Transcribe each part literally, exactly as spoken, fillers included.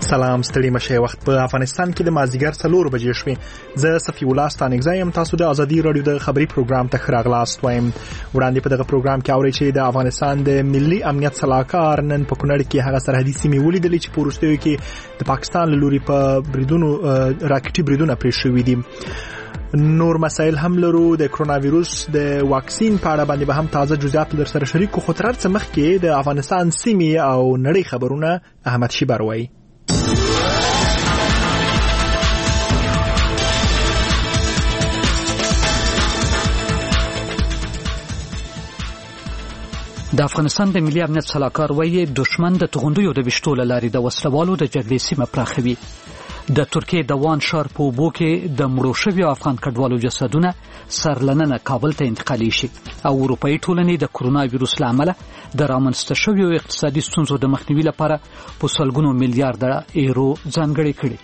سلام ستړي مشه وخت په افغانستان کې د مازیګر څلور بجې شوې زه صفی الله ستانګزایم تاسو د ازادي رادیو د خبري پروګرام ته خراغلاست وایم وړاندې په دغه پروګرام کې اوري چې د افغانستان د ملي امنیت صلاحکار نن په کونړ کې هغه سرحدي سیمې ولیدلې چې پورستوي کې د پاکستان له لوري په بریدونو راکټي بریدونه پرې شوې دي نور مسائل هم لرو د کرونا وایروس د واکسین په اړه باندې به هم تازه جزئیات در سره شریک خو تر څه مخکې د افغانستان سیمې او نړۍ خبرونه احمد شي بروي د افغانستان د ملي امنیت صلاحکار وایي دشمن د توغندیو د وشتو لاري د وسلوالو د جګړې سیمه پراخوي د ترکیې د وان ښار په اوبو کې د مړو شویو افغان کډوالو جسدونه سرلننه کابل ته انتقالي شي او اروپایي ټولنې د کرونا وایروس له امله د رامنځته شویو اقتصادي ستونزو د مخنیوي لپاره په سلګونو میلیارډ یورو ځانګړي کړي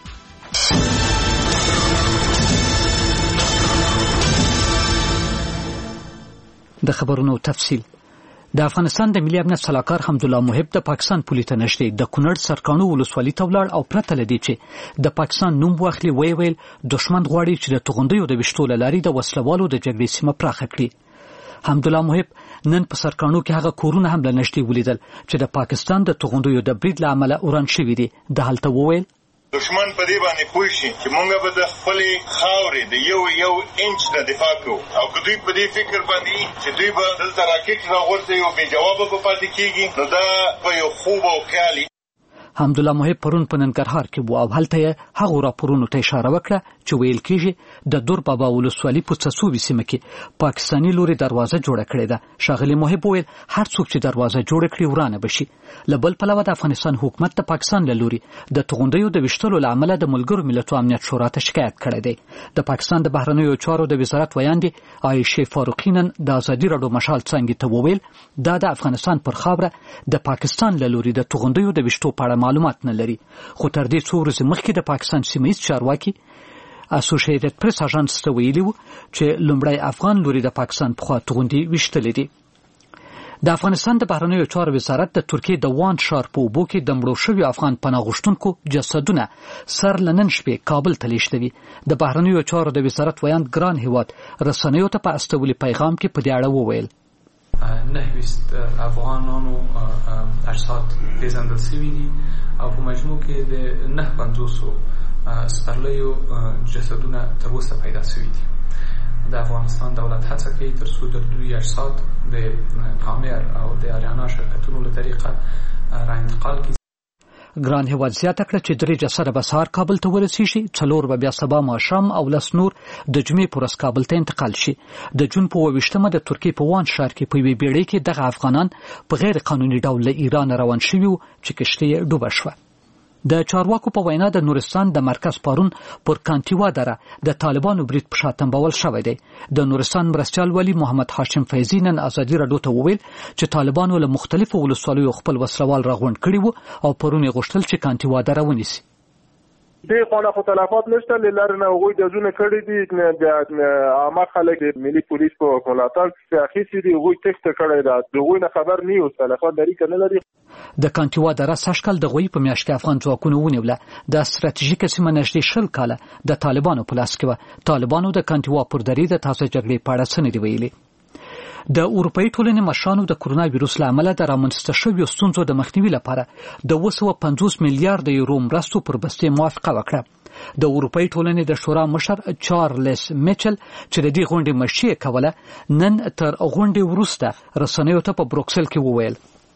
د خبرونو تفصیل د افغانستان د ملي امنیت صلاحکار حمدالله محب د پاکستان پولیس ته نږدې د کونړ سرکانو ولسوالۍ ته ولاړ او پرته له دې چې د پاکستان نوم واخلي ویې ویل دښمن غواړي چې د توغندیو د وشتو له لارې د وسلوالو د جګړې سیمه پراخه کړي حمدالله محب نن په سرکانو کې هغه کورونه هم له نږدې ولیدل چې د پاکستان د توغندیو د برید له امله وران شوي دي د هلته وویل دشمن په دې باندې پوه شي چې مونږ به د خپلې خاورې د یو یو انچ نه دفاع کوو او که دوی په دې فکر باندې چې دوی به دلته راکټ راغورځوي او بې جوابه به پاتې کېږي نو دا به یو خوب او خیال حمدالله محب پرون په ننګرهار کې و او هلته یې هغو راپورونو ته اشاره وکړه چې ویل کېږي د دور بابا ولسوالۍ په څڅوبي سیمه کې پاکستاني لوري دروازه جوړه کړې ده ښاغلي محب وویل هر څوک چې دروازه جوړه کړي ورانه به شي له بل پلوه د افغانستان حکومت د پاکستان له لوري د توغندیو د ویشتلو له امله د ملګرو ملتونو امنیت شورا ته شکایت کړی دی د پاکستان د بهرنیو چارو د وزارت ویاندې عایشې فاروقي نن د ازادي رادیو مشال څنګه ته وویل دا د افغانستان پر خاوره د پاکستان له لوري د توغندیو د ویشتو په اړه معلومات نه لري خو تر دې څو ورځې مخکې د پاکستان سیمه ییز چارواکي اسوسییټډ پریس اژانس ته ویلي وو چې لومړی افغان لوري د پاکستان په خوا توغندي ویشتلې دي د افغانستان د بهرنیو چارو وزارت د ترکیې د وان ښار په اوبو کې د مړو شویو افغان پناه غوښتونکو جسدونه سر له نن شپې کابل ته لیږدوي د بهرنیو چارو د وزارت ویاند ګران هیواد رسنیو ته په استولي پیغام کې په دې اړه وویل نهویست افغانانو اجساد پیژندل شوي دي او په مجموع کې د نه پنځوسو سپرلیو جسدونه تر اوسه پیدا شوي دي د افغانستان دولت هڅه کوي تر څو د دوی اجساد د کامر او د اریانا شرکتونو له طریقه را انتقال کړي ګران هیواد زیاته کړه چې درې جسده به سهار کابل ته ورسیږي څلور به بیا سبا ماښام او لس نور د جمعې په ورځ کابل ته انتقال شي د جون په اووه ویشتمه د ترکیې په وان ښار کې په یوې بیړۍ کې دغه افغانان په غیر قانوني ډول له ایران روان شوي وو چې کښتۍ یې ډوبه شوه د چارواکو په وینا د نورستان د مرکز پارون پر کانتیوا دره د طالبانو برید په شا تنبول شوی دی د نورستان مرستیال ولی محمد هاشم فیضي نن ازادي رادیو ته وویل چې طالبانو له مختلفو ولسوالیو خپل وسلوال راغونډ کړي وو او پرون یې غوښتل چې کانتیوا دره ونیسي دې خونه خو تلفات نشته لاره نه هغوی د ځونه کړي دي د عامه خلک د ملي پولیس په ملاتړ کې اخیستي دي هغوی تښته کړې ده د هغوی نه خبر نه یو تلفات لري که نه لري د کانتیوا دره سږکال د غوی په میاشت کې افغان ځواکونو ونیوله د ستراتیژیکه سیمه نږدې شل کاله د طالبانو په لاس کې وه طالبانو د کانتیوا پر درې د تازه جګړې په اړه څه نه دي ویلي د اروپایي ټولنې مشرانو د کرونا وایروس له امله د رامنځته شویو ستونزو د مخنیوي لپاره د اوه سوه پنځوس میلیارډ یورو مرستو پر بستې موافقه وکړه د اروپایي ټولنې د شورا مشر چارلز میچل چې د دې غونډې مشري کوله نن تر غونډې وروسته رسنیو ته په بروکسل کې وویل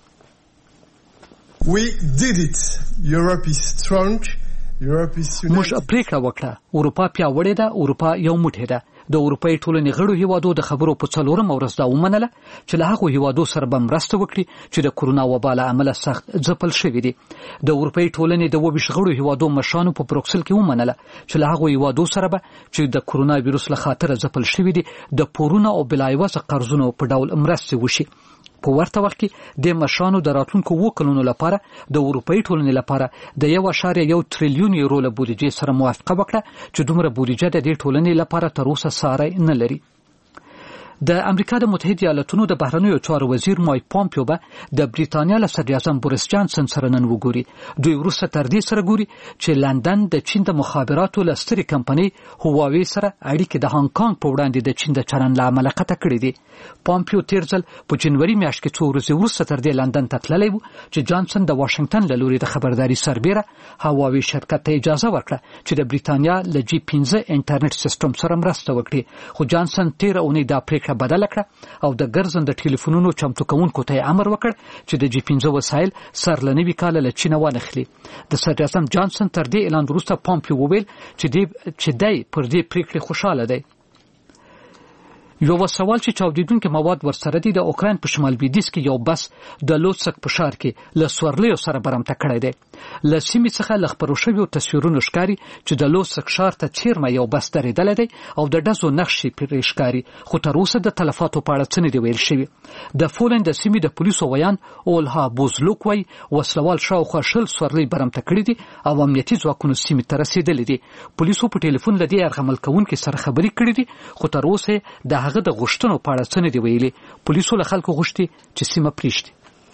We did it. Europe is strong. Europe is united. موږ پریکړه وکړه اروپا پیاوړې ده اروپا یو موټی ده د اروپایي ټولنې غړو هیوادو د خبرو په څلورمه ورځ دا ومنله چې له هغو هیوادو سره به مرسته وکړي چې د کرونا وبا له امله سخت ځپل شوي دي د اروپایي ټولنې د اووه ویشت غړو هیوادو مشرانو په بروکسل کې ومنله چې له هغو هیوادو سره به چې د کرونا وایروس له خاطره ځپل شوي دي د پورونه او بلایوازه قرضونو په ډول مرستې وشي په ورته وخت کې د مشرانو د راتلونکو اووه کلونو لپاره د اروپایي ټولنې لپاره د یو اعشاریه یو تریلیون یورو له بودیجې سره موافقه وکړه چې دومره بودیجه د دې ټولنې لپاره تر اوسه ساری نه لري د امریکا د متحده ایالاتونو د بهرنیو چارو وزیر مایک پامپیو به د بریټانیا له صدر اعظم بوریس جانسن سره نن وګوري. دوی وروسته تر دې سره ګوري چې لندن د چین د مخابراتو له سترې کمپنۍ هواوی سره اړیکې د هانګ کانګ په وړاندې د چین د چلند له امله قطع کړې دي. پامپیو تیر ځل په جنوري میاشت کې څو ورځې وروسته تر دې لندن ته تللی و چې جانسن د واشنگټن له لوري د خبرداري سربیره هواوی شرکت ته اجازه ورکړه چې د بریټانیا له جی پنځه انټرنیټ سیستم سره مرسته وکړي، خو جانسن تیر اونۍ دا پریکړه بدله کړه او د ګرځنده ټلیفونونو چمتو کوونکو ته امر وکړ چې د جی پنځه وسایل سر له نوي کال له چین وانخلي. د صدر اعظم جانسن تر دې اعلان وروسته پامپیو وویل چې دی چې دی پر دې پریکړې خوشاله دی. یو سوال چې چاودیدونکو مواد ورسره دي د اوکراین په شمال لویدیځ کې یو بس د لوڅک په ښار کې له سورلیو سره برمته کړی دی. له سیمې څخه له خپرو شویو تصویرونو ښکاري چې د لوڅک ښار ته چیرمه یو بس درېدلی دی او د ډزو نښې پرې ښکاري، خو تر اوسه د تلفاتو په اړه څه نه دي ویل شوي. د پولنډ د سیمې د پولیسو ویان اولها بوزلوک وایي وسلوال شاوخوا شل سورلۍ برمته کړي دي او امنیتي ځواکونو سیمې ته رسېدلي دي. پولیسو په ټلیفون له دې یرغمل کوونکي سره خبرې کړې دي، خو تر اوسه د هغه د غوښتنو په اړه څه نه دي ویلي. پولیسو له خلکو غوښتي چې سیمه پرېږدي.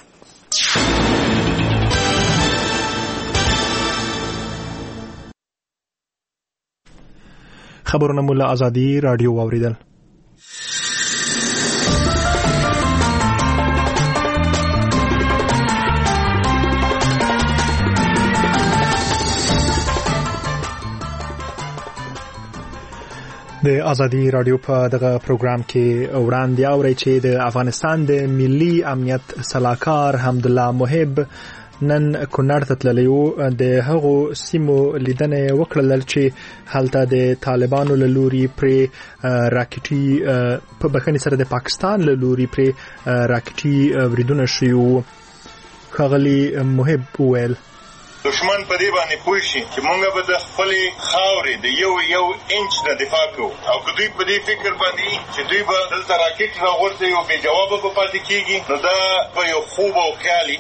خبرونه مو له ازادي رادیو واوریدل. د ازادي رادیو په دغه پروګرام کې وړاندې اورئ چې د افغانستان د ملي امنیت سلاکار حمدالله محب نن کونړ ته تللی و. د هغو سیمو لیدنې وکړل چې هلته د طالبانو له لوري پرې راکټي په بخښنې سره د پاکستان له لوري پرې راکټي بریدونه شوي وو. ښاغلي محب وویل دشمن په دې باندې پوه شي چې مونږ به د خپلې خاورې د یو یو انچ نه دفاع کوو، او که دوی په دې فکر باندې چې دوی به دلته راکټ راغورځوي او بې جوابه به پاتې کېږي، نو دا به یو خوب او خیال.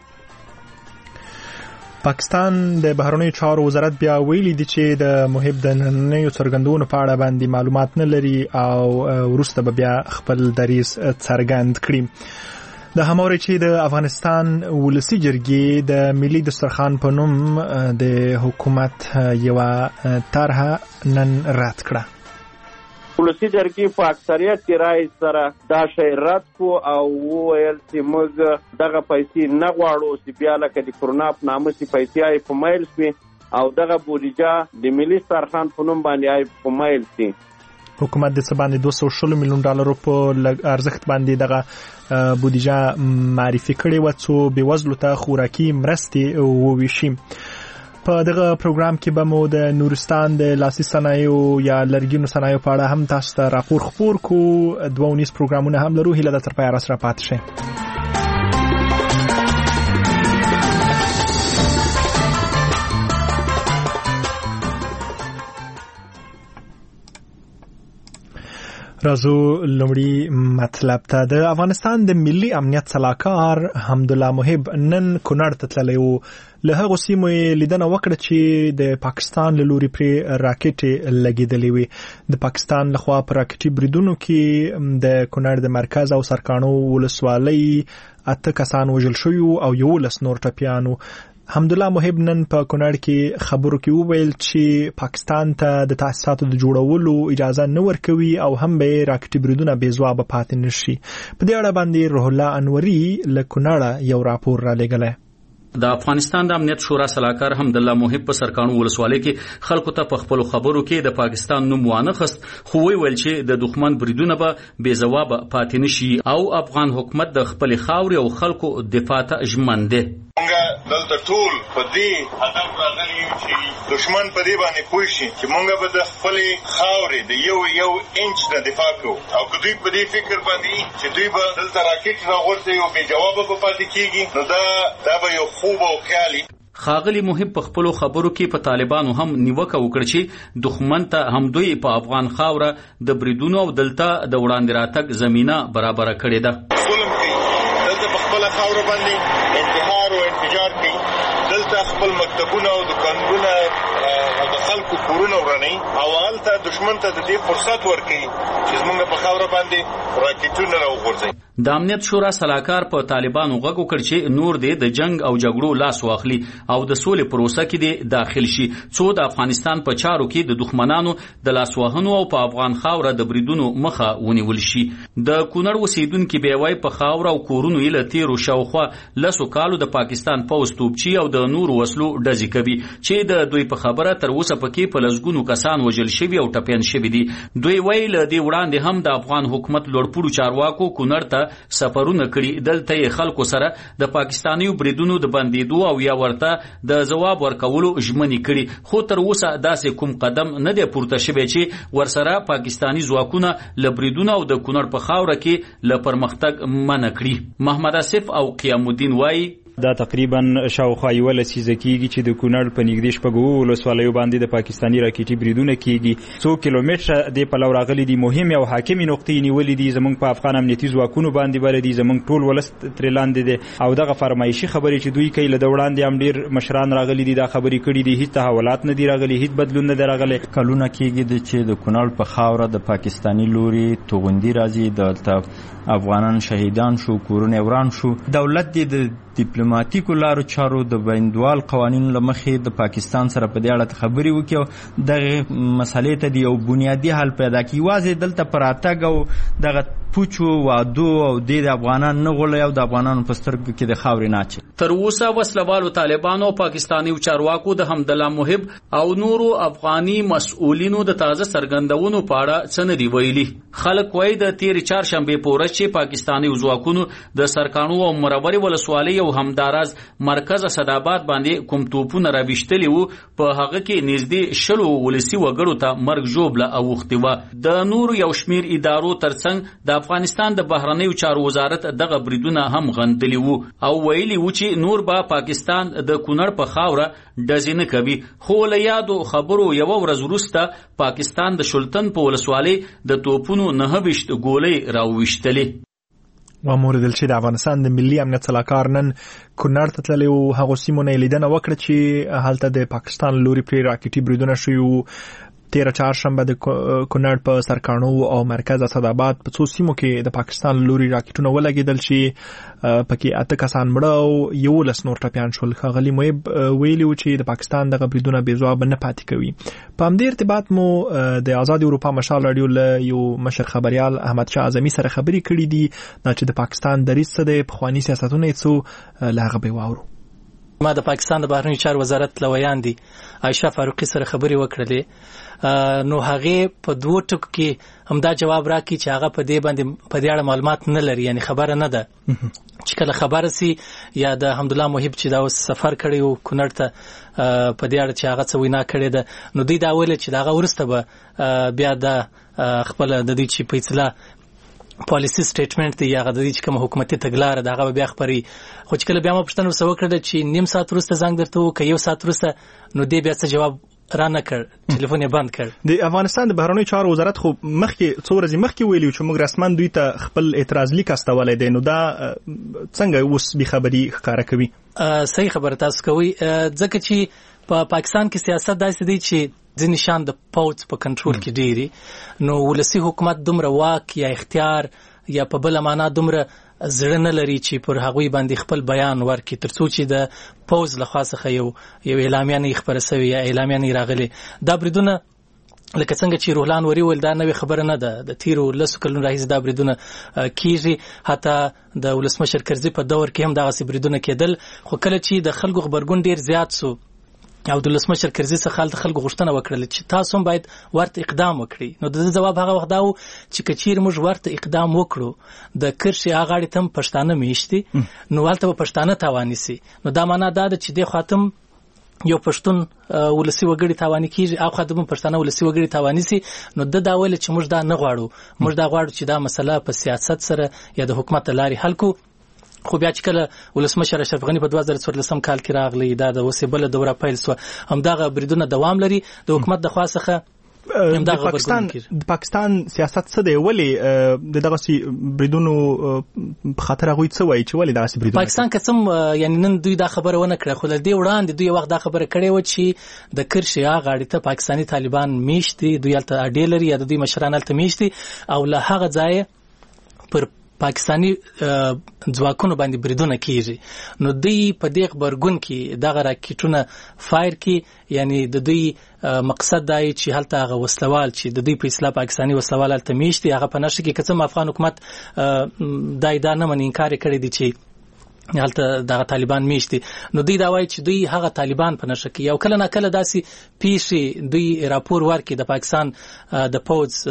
پاکستان د بهرنیو چارو وزارت بیا ویلي دي چې د محب د نننیو څرګندونو په اړه باندې معلومات نه لري او وروسته به بیا خپل دریځ څرګند کړي. د هموري چې د افغانستان ولسی جرګې د ملي دسترخوان په نوم د حکومت یو طرحه نن رد کړه. ولسی جرګې په اکثریت کې رائے سره دا شی رد کو او ویل چې موږ دغه پیسې نه غواړو چې بیا لکه د کرونا په نامه چې پیسې آی په مایل شي او دغه بودیجه د ملي دسترخوان په نوم باندې آی په مایل شي. حکومت د څه باندې دوه سوه شل میلیون ډالر په ارزښت باندې دغه بودیجه معرفي کړې و څو بېوزلو ته خوراکي مرستې وویشي. په دغه پروګرام کې به مو د نورستان د لاسي صنایعو یا لرګینو صنایعو په اړه هم تاسو ته راپور خپور کو. دوه ونیز پروګرامونه هم لرو، هیله ده تر پایه راسره پاتې شئ. راځو لومړی مطلب ته. د افغانستان د ملي امنیت سلاکار حمدالله محب نن کونړ ته تللی و. له هغو سیمو یې لیدنه وکړه چې د پاکستان له لوري پرې راکټې لګېدلې وي. د پاکستان لخوا په راکټي بریدونو کې د کونړ د مرکز او سرکاڼو ولسوالۍ اته کسان وژل شوي او یولس نور ټپیانو. حمدالله محب نن په کونړ کې خبرو کې وویل چې پاکستان ته د تاسیساتو د جوړولو اجازه نه ورکوي او هم به راکټي بریدونه بې ځوابه پاتې نشي. په دې اړه باندې روح الله انوري له کونړه یو راپور را لېږلی. د افغانستان د امنیت شورا سلاکار حمدالله محب په سرکاڼو ولسوالۍ کې خلکو ته په خپل خبرو کې د پاکستان نوم وانخست، خو ویل چې د دښمن بریدونه به بې ځوابه پاتې نشي او افغان حکومت د خپل خاورې او خلکو دفاع ته ژمن دی. مونږ دلته ټول په دې هدف راغلي یو چې دښمن په دې باندې پوه شي چې مونږ به د خپلې خاورې د یو یو انچ نه دفاع کوو، او که دوی په دې فکر باندې چې دوی به دلته راکټ راغورځوي او بې جوابه به پاتې کېږي، نو دا دا به یو خوب او خیالي. خاغلی محب په خپل خبرو کې په طالبانو هم نیوکه وکړه چې دښمن ته هم دوی په افغان خاوره د بریدونو او دلته د وړاندې راتګ زمينه برابر کړې ده. ظلم کوي دلته په خپل خاوره باندې انتحار او انفجار کوي، دلته خپل مکتبونه او دکانونه او د خلکو کورونه ورني او هلته دشمن ته د دې فرصت ورکړي چې زمونږ په خاوره باندې راکټونه راوغورځي. د امنیت شورا سلاکار په طالبانو غږ وکړ چې نور دې د جنگ او جګړو لاس واخلي او د سولې پروسه کې دې داخل شي څو د افغانستان په چارو کې د دښمنانو د لاس وهنو او په افغان خاوره د بریدونو مخه ونیول شي. د کونړ اوسیدونکو بیوای په خاوره او کورونو یې له تیرو شاوخوا لسو کالو د پاکستان پوځ توپچي او د نورو وسلو ډزې کوي چې د دوی په خبره تر اوسه پکې په لسګونو کسان وژل شوي او ټپیان شوي دي. دوی ویل د وړاندې هم د افغان حکومت لوړپوړو چارواکو کونړ ته سفرونه کړي دلته خلکو سره د پاکستاني بریدونو د بندیدو او یا ورته د جواب ورکولو ژمنې کړي خو تر اوسه داسې کوم قدم نه دی پورته شوی چې ورسره پاکستاني ځواکونه له بریدونو او د کونړ په خاوره کې له پرمختګ منع کړي. محمد اسف او قیام الدین وایي دا تقریبا شاوخوا یو لسیزه کېږي چې د کونړ په نږدې شپږو ولسوالیو باندې د پاکستاني راکټي بریدونه کېږي. څو کیلومتره د پلو راغلي دي مهمې او حاکمې نقطې نیولې دي زموږ په افغان امنیتي ځواکونو باندې بل دي زموږ ټول ولس ترې لاندې دي او دغه فرمایشي خبرې چې دوی کوي له د وړاندې هم ډېر مشران راغلي دي دا خبرې کړي دي هیڅ تحولات نه دي راغلي هیڅ بدلون نه دی راغلی. کلونه کېږي چې د کونړ په خاوره د پاکستاني لوري توغندي راځي دلته افغانان شهیدان شو کورونه وران شو. دولت دې د ډیپلوماټیکو لارو چارو د بین‌المللي قوانینو له مخې د پاکستان سره په دې اړه خبرې وکړي او دغه مسلې ته د یو بنیادي حل پیدا کړي. یوازې دلته پر راتګ او دغه پوچو وعدو او د افغانان نه غولي او د افغانانو په سترګو کې د خاورې ناچي. تر اوسه وسلوالو طالبانو او پاکستاني چارواکو د حمدالله محب او نورو افغاني مسؤلینو د تازه سرګندونو په اړه څه نه دی ویلي. خلک وایي د تیر چهارشنبه په ورځ چې پاکستاني ځواکونو د سرکانو او مروري ولسوالۍ او همداراز مرکز اسداباد باندې کوم توپونه راويشتلي وو په هغه کې نږدې شلو ولسی وګړو ته مرګ جوړه اوختي و. د نور یو شمیر ادارو ترڅنګ د افغانستان د بهرنیو چارو وزارت دغه بریدونه هم غندلي وو او ویلي وو چې نور به پاکستان د کونړ په خاوره ډزې نه کوي. خو له یادو خبرو یو ورځ وروسته پاکستان د شلتن په ولسوالۍ د توپونو نه وشت ګولۍ راويشتلي. و مورد چې د افغانستان د ملي امنیت سلاکار نن کونړ ته تللی و هغو سیمو نه لیدنه وکړه چې هلته د پاکستان لوري پرې راکټي بریدونه شوي وو. تیره چهارشنبه د کونړ په سرکانو او مرکز اسداباد په څو سیمو کې د پاکستان لوري راکټونه ولګېدل چې پکې اته کسان مړه او یولس نور ټپیان شول. ښاغلي محب ویلي و چې د پاکستان دغه بریدونه بې ځوابه نه پاتې کوي. په همدې ارتباط مو د آزاد اروپا مشال راډیو له یو مشر خبریال احمد شاه اعظمي سره خبرې کړې دي چې د پاکستان دریځ څه دی پخواني سیاستونه یې څه له هغه به واورو. ما د پاکستان د بهرنیو چارو وزارت لویان دي عایشه فاروقي سره خبرې وکړلې نو هغه په دوه ټکو کې همدا جواب راکړي چې هغه په دې باندې په دې اړه معلومات نه لري یعنی خبره نه ده چې کله خبره سي یا د حمدالله محب چې دا سفر کړی او کونړ ته په دې اړه چې هغه څه وینا کړې ده نو دوی دا ویل چې دا ورسته به بیا د خپل د دې چې په اصطلاح پالیسی سټیټمنټ دی هغه د دې چې کوم حکومتي تګلار ده هغه بیا خبري خو چې کله بیا ما پښتنه وسو کړل چې نیم ساعت وروسته زنګ درته وکړ یو ساعت وروسته نو دې بیا څه جواب را نه کړ ټلیفون یې بند کړ. د افغانستان د بهرنیو چارو وزارت خو مخکې څو ورځې مخکې ویلي چې موږ رسما دوی ته خپل اعتراض لیک استولای دی نو دا څنګه اوس به خبري ښکارا کوي؟ صحیح خبره تاسو کوي ځکه چې په پاکستان کې سیاست داسې دی چې ځینې شان د پوځ په کنټرول کې ډېری نو ولسی حکومت دومره واک یا اختیار یا په بل معنا دومره زړه نه لري چې پر هغوی باندې خپل بیان ورکړي ترڅو چې د پوځ له خوا څخه یو یو اعلامیه نه خبره سوي یا اعلامیه نه راغلي. دا بریدونه لکه څنګه چې روحلان وری ول دا نوې خبره نه ده د تیرو لسو کلونو راهیسې دا بریدونه کیږي حتی د ولسمشر کرزي په دور کې هم دغه بریدونه کېدل خو کله چې د خلکو خبرګون ډیر زیات سو او د ولسمشر کرزي څخه د خلکو غوښتنه وکړه چې تاسو هم باید ورته اقدام وکړئ نو د جواب هغه وخت دا و چې کچیر موږ ورته اقدام وکړو د کرشي هغه تم پښتانه میشتي نو ولته پښتانه تاوانی سي نو دا معنا دا ده چې د خاتم یو پښتون ولسی وګړي تاوانی کیږي او خدمت پښتانه ولسی وګړي تاوانی سي نو د دا ویل چې موږ دا نه غواړو موږ دا غواړو چې دا مسله په سیاست سره یا د حکومت لاري حل کو. خو بیا چې کله ولسمشر اشرف غنی په دوه زره څوارلسم کال کې راغلی دا د وسیبله دوره پیل سو همدغه بریدونه دوام لري د حکومت د خوا څخه د پاکستان د پاکستان سیاست څه دی ولې د دغه سي بریدونو په خاطر هغه څه وایي چې ولې دغه سي بریدونه پاکستان قسم یعنی نن دوی دا خبره ونه کړه خو لدی وړاندې دوی وخت دا خبره کړې و چې د کرشیا غاړې ته پاکستاني طالبان میشتي دوی الته اډې لري یا د دوی مشران الته میشتي او له هغه ځای پر پاکستانی ځواکونو باندې بریدونه کیږي نو دوی په دې خبرګون کې دغه راکټونه فایر کی یعنی د دوی مقصد دی چې هلته هغه وسلوال چې د دوی په اصطلاح پاکستانی وسلوال هلته میشتي هغه په نشه کې قسم افغان حکومت دای دا نه من انکار کړی دی چې هلته دغه طالبان میشتي نو دوی دا وایي چې دوی هغه طالبان په نشه کې یو کله نه کله داسې پیښې دوی راپور ورکړي د پاکستان د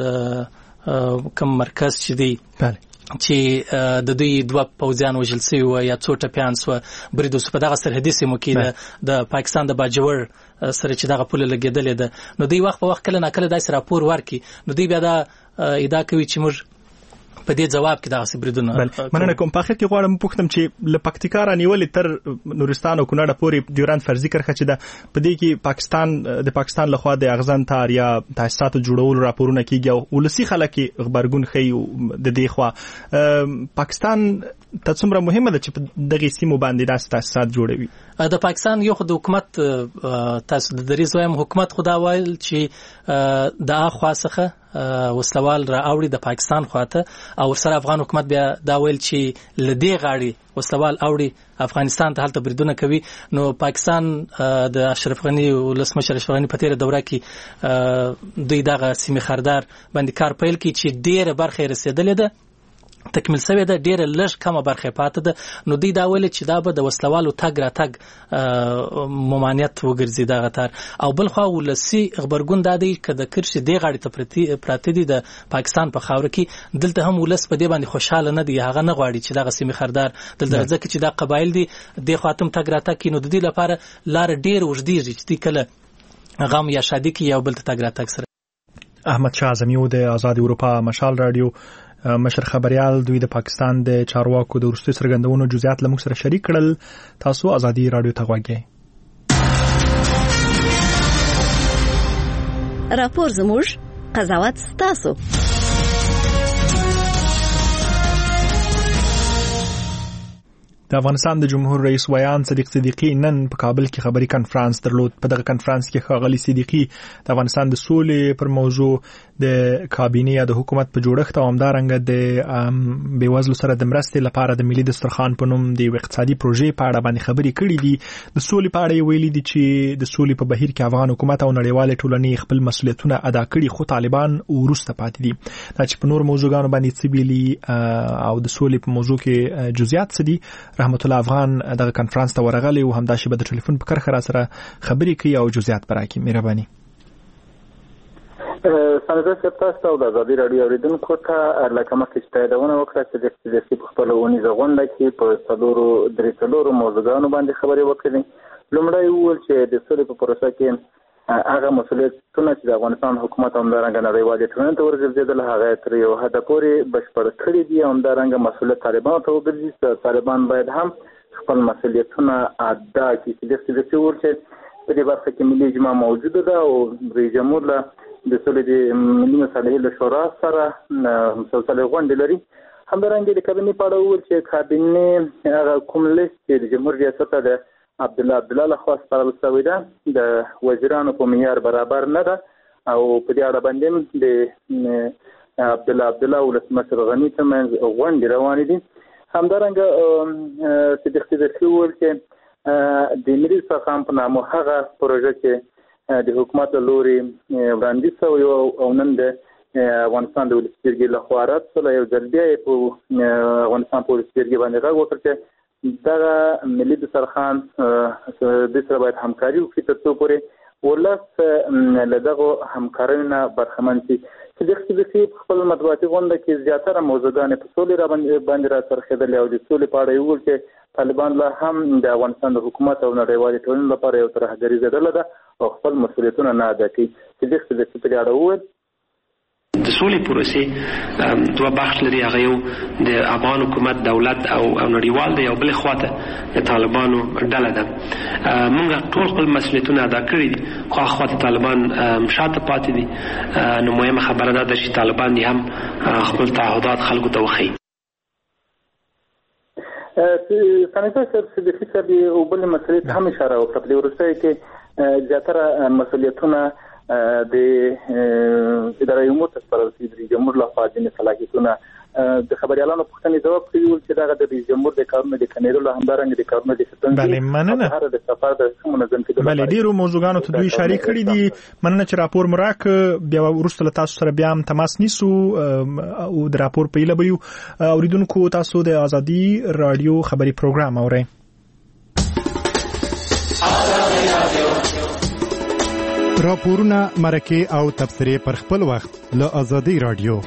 پوځ کوم مرکز چې دی بله چې د دوی دوه پوځیان وژل شوي و یا څو ټپیان سوه برید وسو په دغه سرحدي سیمو کې د پاکستان د باجوړ سره چې دغه پوله لګېدلې ده نو دوی وخت په وخت کله نه کله داسې راپور ورکړي نو دوی بیا دا ادعا کوي چې موږ په دې جواب کې دغه بریدونه مننه کوم په اخر کې غواړم پوښتم چې له پکتیکا رانیولې تر نورستان او کونړ پورې ډیورند فرضي کرښه چې ده په دې کې پاکستان د پاکستان لخوا د اغزن تار یا تاسیساتو جوړولو راپورونه کیږي او ولسی خلک خبرګون خي د دې خوا پاکستان ته څومره مهمه ده چې په دغه سیمو باندې داسې تاسیسات جوړوي د پاکستان یو خو د حکومت تاسو د دریز وایم حکومت خدا وایل چې د اخوا څخه وسلوال را اوړي د پاکستان خواته او سره افغان حکومت بیا دا ویل چې لدی غاړي وسلوال اوړي افغانستان ته هلته بریدونه کوي نو پاکستان د اشرف غنی ولسمشر اشرف غنی په تیر دوره کې دوی دغه سیمه خردار باندې کار پیل کړي چې ډیره برخه رسیدلې ده تکمیل شوی ده ډیره لږ کمه برخه پاتې ده نو دوی دا ویل چې دا به د وسلوالو تګ را تګ ممانعت وګرځي دغه تار او بل خو ولسی خبرګون دا دی چې د کرشي دی غاړې ته پراته دي د پاکستان په خاور کې دلته هم ولس په دې باندې خوشاله نه دی هغه نه غواړي چې دغه سیمه خردار دلته ځکه چې دا قبایل دي د خاتم تګ را تګ کې نو د دې لپاره لار ډیر وژدي چې کله غم یا شادي کې یو بل ته تګ را تګ سره احمد شاه زمیو د آزاد اروپا مشال رادیو مشر خبريال دوی د پاکستان د چارواکو د ورستي سرګندونو جزئیات لمغ سره شریک کړل تاسو آزادي رادیو ته غواړئ راپور زموږ قضاوت تاسو د افغانستان د جمهور رئیس ویان صدیق صدیقی نن په کابل کې خبري کانفرنس درلود په دغه کانفرنس کې ښاغلي صدیقی د افغانستان د سولې پر موضوع د کابینې یا د حکومت په جوړښت او همدارنګه د بیوزلو سره د مرستې لپاره د ملي دسترخوان په نوم د اقتصادي پروژې په اړه باندې خبري کړې دي د سولې په اړه ویلي دي چې د سولې په بهیر کې افغان حکومت او نړیوال ټولنې خپل مسؤلیتونه ادا کړي خو طالبان ورسته پاتې دي دا چې په نور موضوعګانو باندې سبيلي او د سولې په موضوع کې جزئیات څه دي رحمت الله افغان دغه کانفرنس ته ورغلی او همدا شی به د ټلیفون په کرخه را سره خبرې کوي او جزئیات براکي مهرباني سنځه سپتاسو د آزادي رادیو اوریدونکو ته لکه مخکې چې یادونه وکړه چې د سیاسي په خپل ونیزه غونډه کې په څلورو درې څلورو موضوعګانو باندې خبرې وکړې لومړی وویل چې د سولې په پروسه کې هغه مسؤلیتونه چې د افغانستان حکومت همدارنګه نړیوالې ټولنې ته ورګرځېدل هغه تر یو حده پورې بشپړ کړي دي همدارنګه مسؤلیت طالبانو ته وګرځي طالبان باید هم خپل مسؤلیتونه ادا کړي چې د سیاسي ورته په دې برخه کې ملي اجماع موجوده ده او رئیس جمهور له د سولې د ملي مصالحې له شورا سره مسلسل غونډې لري همدارنګه د کابینې په اړه وویل چې کابینې هغه کوم لیست چې د جمهور ریاست ته عبد الله عبد الله لخوا سپارل شوی ده د وزیرانو په معیار برابر نه ده او په دې اړه باندې د عبد الله عبد الله ولسمشر غنی ترمنځ غونډې روانې دي همدارنګه صدیق صدیقی وویل چې د ملي دسترخوان په نامه هغه پروژه چې د حکومت لوري وړاندیز شوی او نن د افغانستان د ولسي جرګې لخوا رد شوی یو ځل بیا په افغانستان په ولسي جرګې باندې غږ وکړ چې دغه ملي دسترخوان د سره باید همکاري وکړي تر څو پورې ولس له دغو همکاریو نه برخمن شي چې د اقتصادي خپل مطبوعاتي غونډه کې زیاتره موضوعګانې په سولې را باندې را څرخېدلې او د سولې په اړه یې وویل چې طالبان لا هم د افغانستان د حکومت او نړیوالې ټولنې لپاره یو ترهګریزه ډله ده او خپل مسؤلیتونه نه ادا کوي چې د اقتصادي په اړه وویل د سولې پروسې دوه بخش لري، هغه یو د افغان حکومت دولت او نړیوال دی، او بل خواته د طالبانو ډله ده. موږ ټول خپل مسؤلیتونه ادا کړي دي، خو هغه خواته طالبان شاته پاتې دي. نو مهمه خبره ده چې طالبان هم خپل تعهدات خلکو ته وښيي. سانیټر صاحب صدیقي صاحب او بل مسلې ته هم اشاره وکړه. په دې وروستیو کې زیاتره مسؤلیتونه د ادارې امور ته سپارل شوي دي. رئیس جمهور لخوا ځینې صلاحیتونه د خبریالانو پوښتنې ځواب کوي چې دغه د رئیس جمهور د کارونو د کنټرول همدارنګه د کارونو د ستونزې بله مننه هر د سفر د منظم کېدو بله ډیرو موضوعګانو ته دوی اشاره کړې دي. مننه چې راپور مراک بیا وروسته له تاسو سره بیا هم تماس نیسو او د راپور په اله بریو. اوریدونکو تاسو د ازادي رادیو خبري پروګرام اورئ. راپورونه مرکه او تبصرې پر خپل وخت له ازادي رادیو.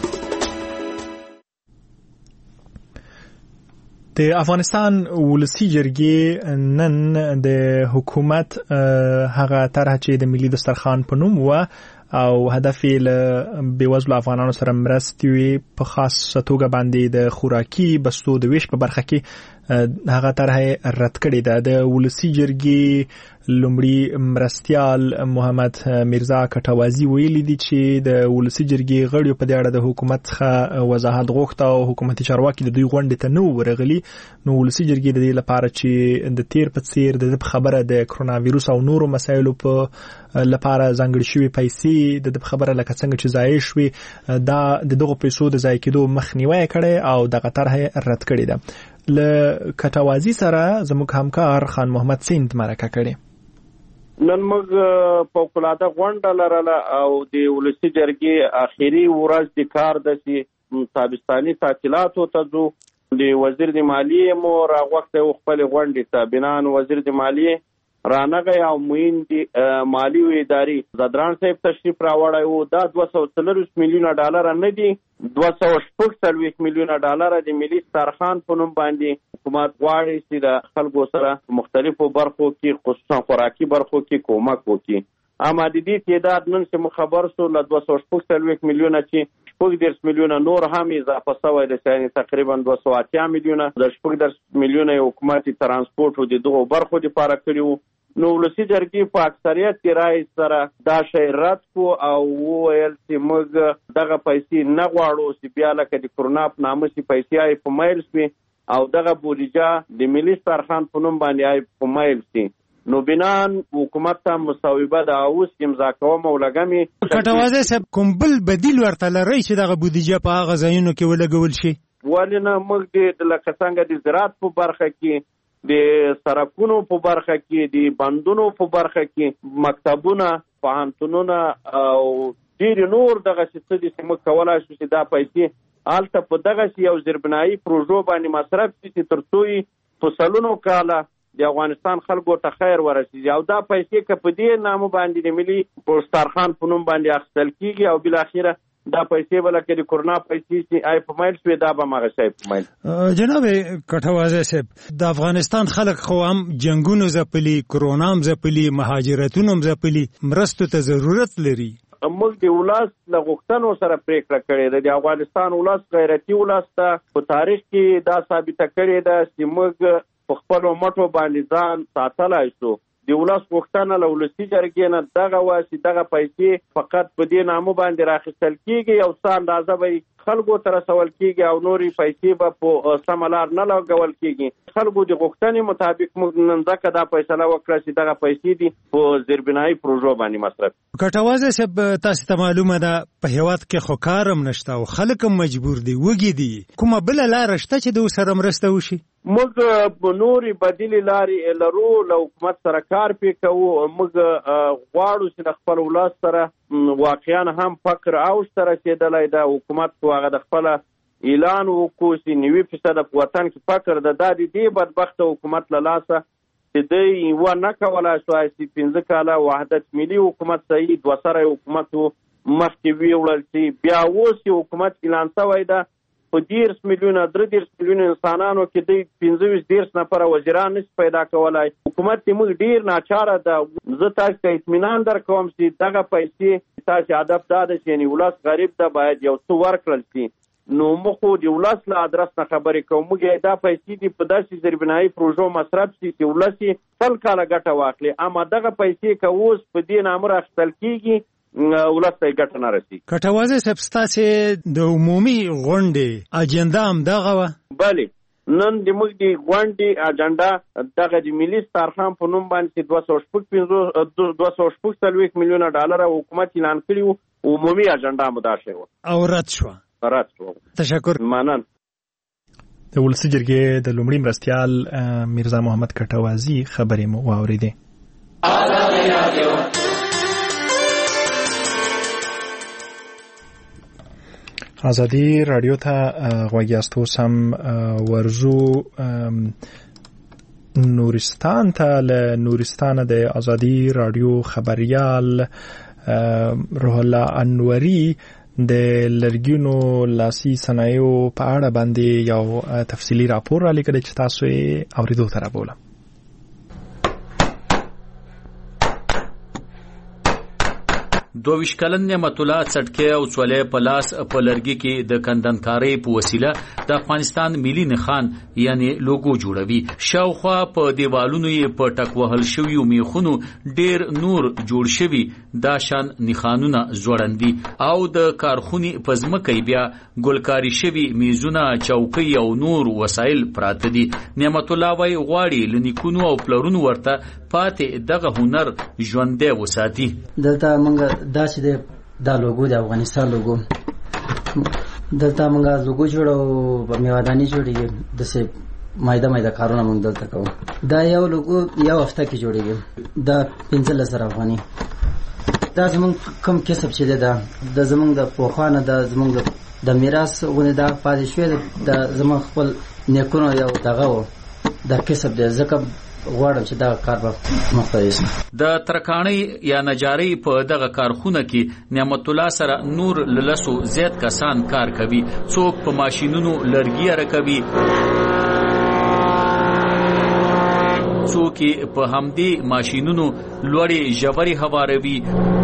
د افغانستان ولسی جرګې نن د حکومت هغه طرح چې د ملي دسترخوان په نوم و او هدف یې له بېوزلو افغانانو سره مرستې وي په خاصه توګه باندې د خوراکي بستو د ویش په برخه کې هغه طرح رد کړې ده. د ولسی جرګې لومړي مرستیال محمد میرزا کټوازی ویلي دي چې د ولسی جرګې غړي په دې اړه د حکومت څخه وضاحت غوښته او حکومتي چارواکي د دوی غونډې ته نه ورغلي. نو ولسی جرګې د دې لپاره چې د تیر په څیر د خبره د کرونا وایروس او نورو مسایلو په لپاره ځانګړي شوی پیسې د خبره لکه څنګه چې ضایع شوي دا د دغه پیسو د ضایع کېدو مخنیوي کړي او دغه طرح رد کړي ده. له کټوازی سره زموږ همکار خان محمد سیند مرکه کړي. نن موږ فوق العاده غونډه لرله او د ولسی جرګې اخیری ورځ د کار د تابستاني تعطیلاتو ته ځو. د وزیر د مالیې مو راغوښتی و خپلې غونډې ته. بنان وزیر د مالیې رانغی او معین د مالی و ادارې زدران صاحب تشریف راوړی و. دا دوه سوه څلرویشت میلیونه ډالره نه دي، دوه سوه شپږ څلوېښت میلیونه ډالره د ملي دسترخوان په نوم باندې حکومت غواړي چې د خلکو سره مختلفو برخو کې خصوصا خوراکي برخو کې کومک وکړي. اما د دې تعداد نن چې مو خبر سو له دوه سوه شپږ څلوېښت میلیونه چې شپږ دېرش میلیونه نور هم اضافه شوی دی، یعنې تقریبا دوه سوه اتیا میلیونه. د شپږ دېرش میلیونه حکومت ترانسپورټ د دغو برخو دپاره کړي وو. نو ولسی جرګې په اکثریت کې رای سره دا شی رد کو او وویل چې موږ دغه پیسې نه غواړو چې بیا لکه د کرونا په نامه چې پیسې آی په مایل شي او دغه بودیجه د ملي دسترخوان په نوم باندې آی په مایل شي. نو بنان حکومت ته مصوبه د اوس امضا کوم او لګمې کټوازی صاحب کوم بل بدیل ورته لرئ چې دغه بودیجه په هغه ځایونو کې ولګول شي؟ ولې نه، موږ د لکه څنګه د زراعت په برخه کې، د سرکونو په برخه کې، د بندونو په برخه کې، مکتبونه، پوهنتونونه او ډېر نور دغه څه دي چې موږ کولی شو چې دا پیسې هلته په دغه یو زیربنایي پروژو باندې مصرف شي چې تر څو یې په سلونو کاله د افغانستان خلکو ته خیر ورسېږي. او دا پیسې که په دې نامه باندې د ملي دسترخوان په نوم باندې اخیستل کېږي او بالاخره دا پیسې بل کې د کرونا پیسې چې آی په مایل شوي دا به مغه شي په مایل. جناب کټوازی صاحب د افغانستان خلک خو هم جنگونو ځپلي، کرونا هم ځپلي، مهاجرتونو هم ځپلي، مرستو ته ضرورت لري. موږ د ولس له غوښتنو سره پریکړه کړې ده. د افغانستان ولس غیرتي ولس ته په تاریخ کې دا ثابته کړې ده چې موږ په خپلو مټو باندې ځان ساتلی شو. د ولس غوښتنه له ولسي جرګې نه دغه وه چې دغه پیسې فقط په دې نامه باندې راخیستل کېږي، یو څه اندازه به خلکو ته رسول کېږي او نورې پیسې به په سمه لار نه لګول کېږي. خلکو د غوښتنې مطابق موږ نن ځکه دا فیصله وکړه چې دغه پیسې دي په زیربنایي پروژو باندې مصرف. کټوازی صاحب تاسو ته معلومه ده په هېواد کې خو کار هم نشته او خلک هم مجبور دي، وږي دي. کومه بله لاره شته چې د ورسره مرسته وشي؟ موږ په نورې بدیلې لارې لرو، له حکومت سره کار پې کوو. موږ غواړو چې د خپل ولس سره واقعا هم فقر اوج ته رسېدلی ده. حکومت خو هغه د خپله اعلان وکړو چې نوي فیصده په وطن کې فقر ده. دا د دې بدبخته حکومت له لاسه چې دی یوه نه کولی شوای چې پنځه کاله وحدت ملي حکومت صحیح دوه سری حکومت مخکې ویوړل چې بیا اوس یې حکومت اعلان شوی ده په دیرس میلیونه درې دیرس میلیونه انسانانو کې د پنځه ویشت دیرس نفره وزیران نشي پیدا کولای. حکومت ته موږ ډیر ناچاره ده. زه تاسو ته اطمینان درکوم چې دغه پیسې تاسو هدف دا ده چې ولس غریب ده باید یو څه ورکړل شي. نو مخو د ولس له ادرس نه خبرې کوم. موږ دا پیسې دي په داسې زیربنایي پروژو مصرف شي چې ولس سل کاله ګټه واخلي. اما دغه پیسې که اوس په دې نامه راخیستل کېږي ولس ته ګټه نه رسي. کټوازه صاحب ستاسې د عمومي غونډې اجنډا هم دغه وه؟ بلې نن د موږ د غونډې اجنډا دغه د ملي سترخوان په نوم باندې دوه سوه شپږ پنځوس دوه سوه شپږ څلوېښت میلیونه ډالره حکومت اعلان کړي وو. عمومي اجنډا مو دا شوې وه او رد شوه. رد شوه. تشکر. منن. د ولسي جرګې د لومړي مرستیال میرزا محمد کټوازي خبرې مو واورېدې. ازادي رادیو ته غوږ یاست. اوس هم ورزو نورستان ته. له نورستانه د ازادي رادیو خبریال روح الله انوري د لرګینو لاسي صنایعو په اړه باندې یو تفصیلي راپور را لیکلی چې تاسو یې اورېدو ته رابولم. دوه کلن نعمت الله څټکي او څولې په لاس په لرګي کې د کندنکارۍ په وسیله د افغانستان ملي نښان یعنی لوګو جوړوي. شاوخوا په دیوالونو یې په ټک وهل شویو میخونو ډیر نور جوړ شوي دا شان نښانونه ځوړندي او د کارخونې په ځمکه بیا ګلکاري شوي میزونه چوکۍ او نور وسایل پراته دي. نعمت الله وايي غواړي لنیکونو او پلرونو ورته پاتې دغه هنر ژوندی وساتي. دلته موږ دا چې دا لوګو د افغانستان لوګو دلته موږ لوګو جوړو په میوادانی جوړیږي د سه مایده مایده کارونه موږ دلته کوو. دا یو لوګو یو هفته کې جوړیږي. دا پنځه لس زره افغاني. دا زموږ کوم کسب چې ده د زموږ د پوخانه د زموږ د میراث غونې دا پاتې شوی د زموږ خپل نیکونو یو دغه و دا کسب دی. ځکه غواړم چې دا کار به مختلف شي. د ترکاڼۍ یا نجارۍ په دغه کارخونه کې نعمت الله سره نور لسو زیات کسان کار کوي. څوک په ماشینونو لرګي راکوي، څوک په همدې ماشینونو لوړې ژورې هواروي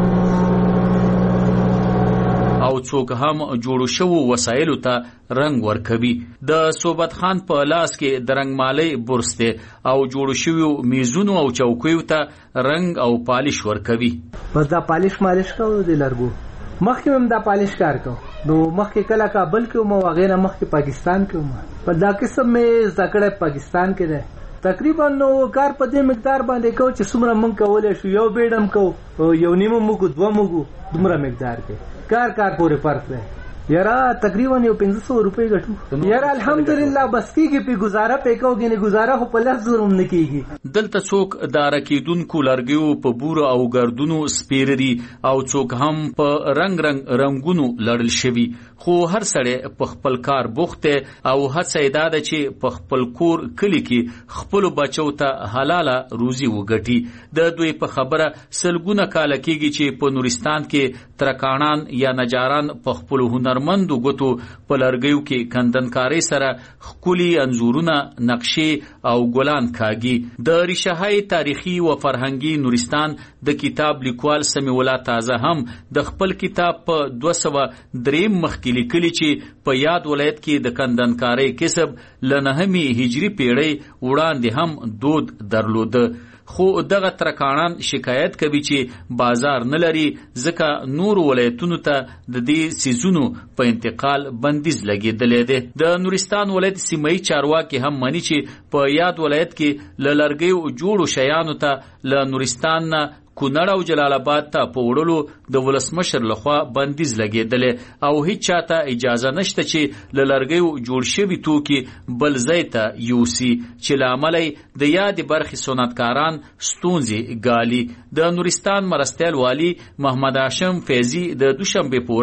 او څوک هم جوړو شوو وسایلو ته رنگ ورکوي. د صوبت خان په لاس کې د رنگمالۍ برس دی او جوړو شوو میزونو او چوکیو ته رنگ او پالش ورکوي. بس دا پالش مالش کوو د لرګو. مخکې هم دا پالش کار کوو. نو مخکې کله کابل کې مو وغیرہ مخکې پاکستان کې مو په دا قسم مې زکړه پاکستان کې ده. تقریبا نو کار په دې مقدار باندې کو چې څومره مونږ کولای شو. یو بیډم کو یو نیمه موږ دوه موږ دومره مقدار کې کار کار پورې فرق دی. یاره تقریبا یو پنځه سوه روپۍ ګټو. یاره الحمدلله بس کېږي پې ګزاره پې کوو ګینې ګزاره خو په لس زره هم نه کېږي. دلته څوک د راکېدونکو لرګیو په بورو او ګردونو سپېره دي او څوک هم په رنګ رنګ رنګونو لړل شوي. خو هر سړی په خپل کار بوخت دی او هڅه یې دا ده چې په خپل کور کلي کې خپلو بچو ته حلاله روزي وګټي. د دوی په خبره سلګونه کاله کېږي چې په نورستان کې ترکاڼان یا نجاران په خپلو هنرمندو ګوتو په لرګیو کې کندنکارۍ سره ښکلي انځورونه، نقشې او ګلان کاږي. د ریشههای تاریخي و فرهنګي نورستان د کتاب لیکوال سمیع الله تازه هم د خپل کتاب په دوه سوه درېیم مخکې لیکلي چې په یاد ولایت کې د کندنکارۍ کسب له نهمې هجري پیړۍ وړاندې هم دود درلوده. خو دغه ترکاڼان شکایت کوي چې بازار نه لري ځکه نور ولایتونو ته د دې سیزونو په انتقال بندیز لګېدلی دی. د نورستان ولایت سیمه‌ایي چارواکي هم مني چې په یاد ولایت کې له لرګیو جوړو شیانو ته له نورستان نه کونړ او جلال آباد ته په وړلو د ولسمشر لخوا بندیز لګېدلی او هیڅ چاته اجازه نشته چې له لرګیو جوړ شوي توکي بل ځای ته یوسي چې له امله د یادې برخې صنعتکاران ستونزې ګالي. د نورستان مرستیال والي محمد هاشم فیضي د دوشنبې په ورځ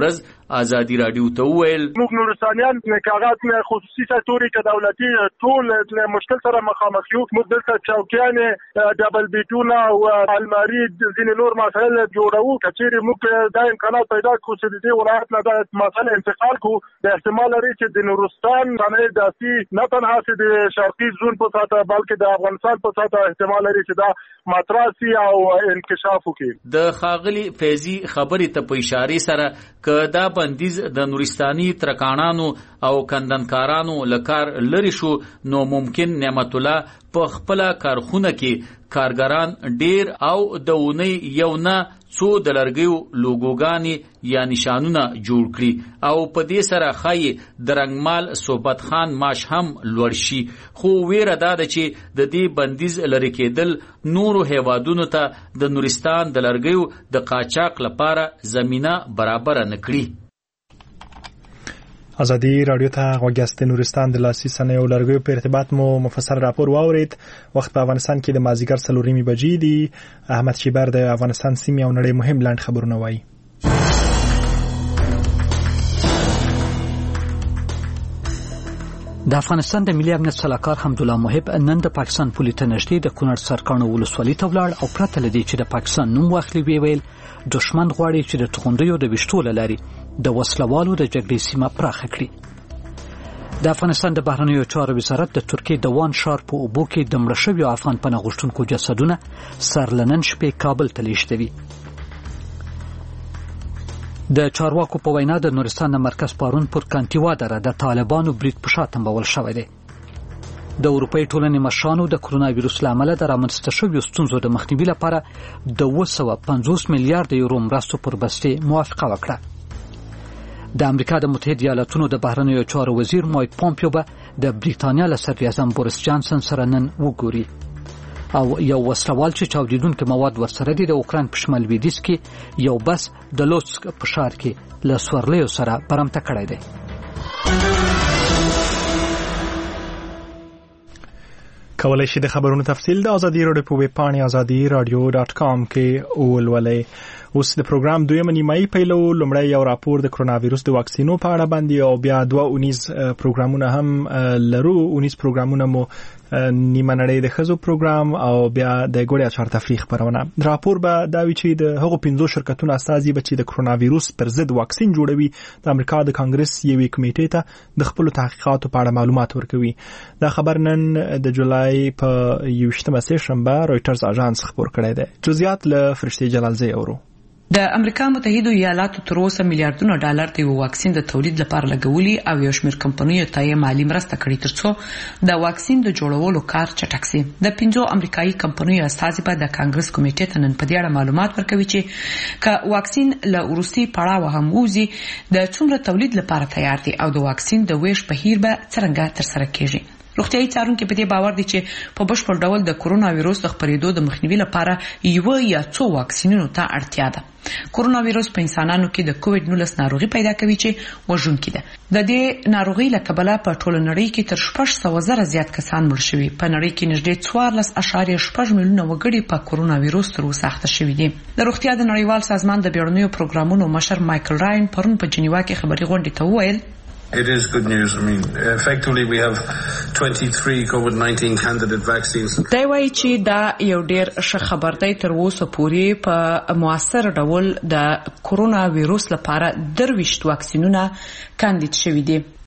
ازادي رادیو ته وویل موږ نورستانیان کاغذ نه خصوصي سکتوري کې دولتي ټول مشکل سره مخامخ یو. موږ دلته چوکیانې ډبل بیټونه او الماری ځینې نور مسایل جوړو. کچېرې موږ دا امکانات پیدا کړو چې د دې ولایت نه د مسایل انتقال کړو، د احتمال لري چې د نورستان باندې داسي نه تنها چې د شرقي زون په ساته بلکې د افغانستان په ساته احتمال لري چې دا ماتراسي او انکشاف وکړي. د خاغلی فیضی خبرې ته په اشاره سره ک دا بندیز د نورستاني ترکانانو او کندنکارانو لکار لری شو نو ممکن نعمت الله په خپل کارخونه کې کارګران ډیر او د ونی یو نه څو د لرګیو لوګوګانی یا نشانونه جوړ کړي او په دې سره خای درنګمال صحبت خان ماش هم لوړ شي. خو ویره دا ده چې د دې بندیز لری کېدل نورو هیوادونو ته د نورستان د لرګیو د قاچاق لپاره زمينه برابر نه کړي. ازادي رادیو ته غوږیاست. نورستان د لاسي صنایعو لرګیو په ارتباط مو مفصل راپور واورید. وخت په افغانستان کې د مازیګر څلورمې بجې دي. احمد شیبر د افغانستان سیمې او نړۍ مهم لاند خبرونه وایي. د افغانستان د ملي امنیت سلاکار حمدالله محب نن د پاکستان پولي ته نږدې د کونړ سرکانو ولسوالۍ ته ولاړ او پرته له دې چې د پاکستان نوم واخلي وی ویل دشمن غواړي چې د توغندیو د وشتو له لارې د وسلوالو د جګړې سیمه پراخه کړي. د افغانستان د بهرنیو چارو وزارت د ترکیې د وان شار په اوبو کې د مړه شویو افغان پناه غوښتونکو جسدونه سر له نن شپې کابل ته لیږدوي. د چارواکو په وینا د نورستان د مرکز پارون پر کانتیوا دره د طالبانو برید په شا تنبول شوی دی. د اروپای ټولنې مشرانو د کرونا وایروس له امله د رامنځته شویو ستونزو د مخنیوي لپاره د اوه سوه پنځوس میلیارډ یورو مرستو پر بستې موافقه وکړه. د امریکا د متحده ایالاتونو د بهرنیو چارو وزیر مایک پومپیو به د بریتانیا له صدراعظم بوریس جانسن سره نن وګوري او یو وسلوال چې چاودیدونکي مواد ورسره دي د اوکراین په شمال لویدیځ کې یو بس د لوسک په ښار کې له سورلیو سره برمته کړی دی. کولای شئ د خبرونو تفصیل د ازادي رادیو په ویب پاڼې ازادي رادیو ډاټ کام کې ولولئ. اوس د پروګرام دویمه نیمایي پیلو. لومړی یو راپور د کرونا وایروس د واکسینو په اړه باندې او بیا دوه اونیز پروګرامونه هم لرو. اونیز پروګرامونه مو نیمه نړۍ د ښځو پروګرام او بیا د ګوړې اچار تفریح خبرونه. راپور به دا وي چې د هغو پنځو شرکتونو استازي به چې د کرونا وایروس پر ضد واکسین جوړوي د امریکا د کانګرس یوې کمیټې ته د خپل تحقیقاتو په اړه معلومات ورکوي. دا خبر نن د جولای په یوشتمه سه شنبه رويټرز اژانس خبر کړی دی. جزئیات له فرشتي جلالزی اورو. د امریکا متحده ایالاتو تر اوسه میلیارډونه ډالر د یو واکسین د تولید لپاره لګولي او یو شمېر کمپنیو ته یې مالی مرسته کړې ترڅو د واکسین د جوړولو کار چټک شي. د پنځو امریکایي کمپنیو استازي په د کانګرس کمیټې ته نن په دې اړه معلومات ورکوي چې ک واکسین له وروستي پړاو هم وځي د څومره تولید لپاره تیار دي او د واکسین د ویش بهیر به څنګه ترسره کیږي. روغتیايي څارونکو په دې باور دي چې په بشپړ ډول د کرونا وایروس د خپرېدو د مخنیوي لپاره یو یا څو واکسینونو ته اړتیا ده. کرونا وایروس په انسانانو کې د کووډ نولس ناروغي پیدا کوي چې وژونکې ده. د دې ناروغي له کبله په ټوله نړۍ کې تر شپږ سوه زره زیات کسان مړ شوي. په نړۍ کې نږدې څوارلس اعشاریه شپږ میلیونه وګړي په کرونا وایروس تر اوسه اخته شوي دي. د روغتیا د نړیوال سازمان د بیړنیو پروګرامونو مشر مایکل راین پرون په جنیوا کې خبري غونډې ته وویل It is good news. I mean, effectively we have twenty-three COVID nineteen candidate vaccines. دا وایي چې دا یو ډیر ښه خبر دی. تر اوسه پورې په موثر ډول د کرونا وایروس لپاره درویشت واکسینونه کاندید شوي دي.